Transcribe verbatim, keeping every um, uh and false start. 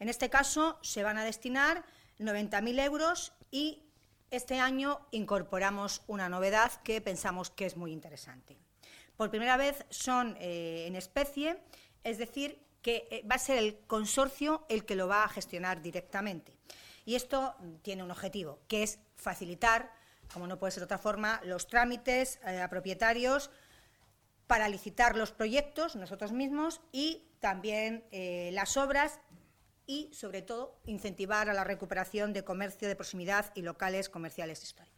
En este caso se van a destinar noventa mil euros y este año incorporamos una novedad que pensamos que es muy interesante. Por primera vez son eh, en especie, es decir, que va a ser el consorcio el que lo va a gestionar directamente. Y esto tiene un objetivo, que es facilitar, como no puede ser de otra forma, los trámites eh, a propietarios para licitar los proyectos nosotros mismos y también eh, las obras y, sobre todo, incentivar a la recuperación de comercio de proximidad y locales comerciales históricos.